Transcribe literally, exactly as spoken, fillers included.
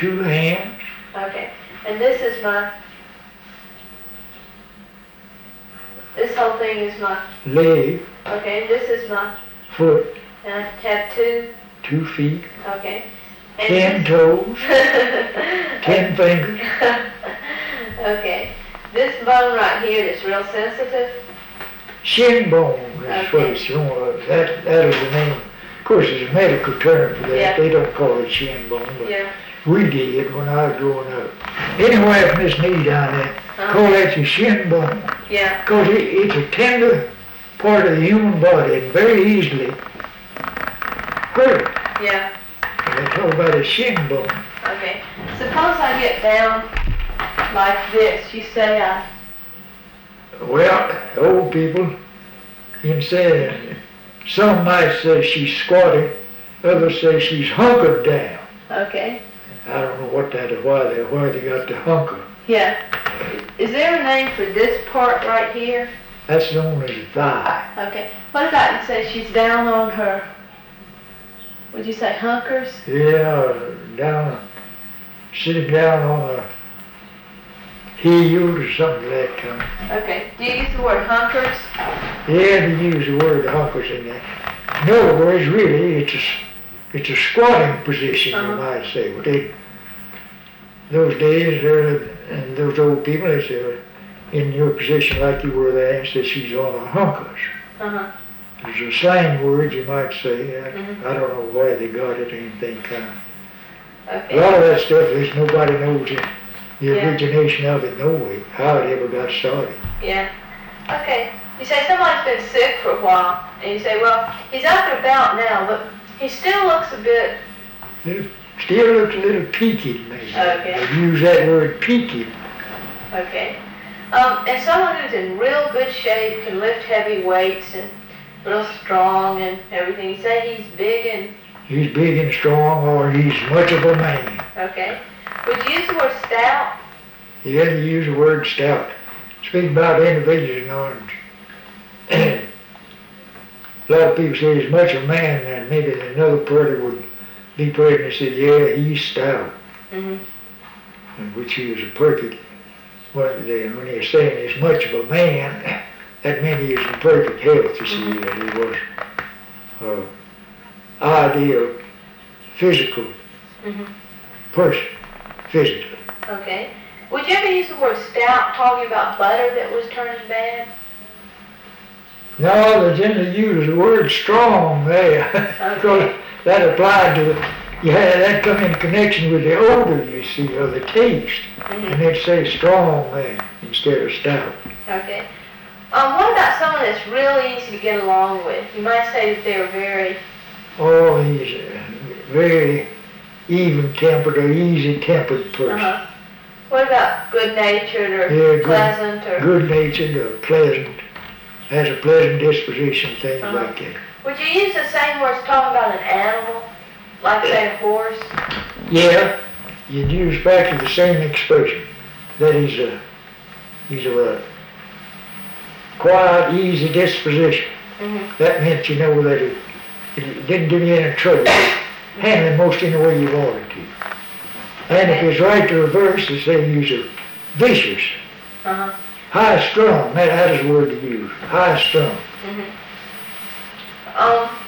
two hands. Okay. And this is my, this whole thing is my leg. Okay, and this is my foot. And I have two. Two feet. Okay. And ten this, toes. ten fingers. Okay. This bone right here is real sensitive. Shin bone is Okay. what it's on. That, that is the name. Of course, it's a medical term for that. Yeah. They don't call it shin bone, but Yeah. we did when I was growing up. Anyway, from this knee down there, Uh-huh. call that your shin bone. Yeah. Because it, it's a tender part of the human body and very easily hurt. Yeah. And they talk about a shin bone. Okay. Suppose I get down like this. You say I. Well, old people, you can say, some might say she's squatting, others say she's hunkered down. Okay. I don't know what that is, why they, why they got the hunker. Yeah. Is there a name for this part right here? That's known as thigh. Okay. What about you say she's down on her? Would you say hunkers? Yeah, down, sitting down on a heel or something like that kind. Okay. Do you use the word hunkers? Yeah, they use the word hunkers in there. In other words, really, it's a, it's a squatting position, Uh-huh. you might say. But they, those days, uh, and those old people, they say, in your position like you were there, and say she's on her hunkers. Uh-huh. It's a slang word, you might say. I, Mhm. I don't know why they got it or anything kind of. Okay. A lot of that stuff is nobody knows it, the Yeah. origination of it, no way, how it ever got started. Yeah. Okay. You say someone's been sick for a while, and you say, well, he's up and about now, but he still looks a bit. Little, still looks a little peaky, maybe. Okay. They use that word peaky. Okay. Um, and someone who's in real good shape can lift heavy weights and real strong and everything. You say he's big and. He's big and strong, or he's much of a man. Okay. Would you use the word stout? Yeah, you use the word stout. Speak about individuals, you know, and a lot of people say he's much of a man, and maybe another party would be present and say, yeah, he's stout, Mm-hmm. and which he was a perfect, what they, when they're saying he's much of a man, that meant he was in perfect health, you see, Mhm. that he was uh, ideal physical Mm-hmm. person, physically. Okay. Would you ever use the word stout talking about butter that was turning bad? No, they generally use the word strong there. Because that applied to, you had that come in connection with the odor, you see, or the taste. Mm-hmm. And they'd say strong there instead of stout. Okay. Um, what about someone that's really easy to get along with? You might say that they're very. Oh, he's a very even-tempered or easy-tempered person. Uh-huh. What about good-natured or Yeah, good- pleasant or? Good-natured or pleasant, has a pleasant disposition, things Uh-huh. like that. Would you use the same words talking about an animal, like say a horse? Yeah, you'd use practically the same expression. That he's a, he's a quiet, easy disposition. Mm-hmm. That meant, you know, that it, it didn't give you any trouble. Handle it most any way you wanted to. And if it's right to reverse, they say he's a vicious, Uh-huh. high strung. That, that is the word to use. High strung. Mm-hmm. Um,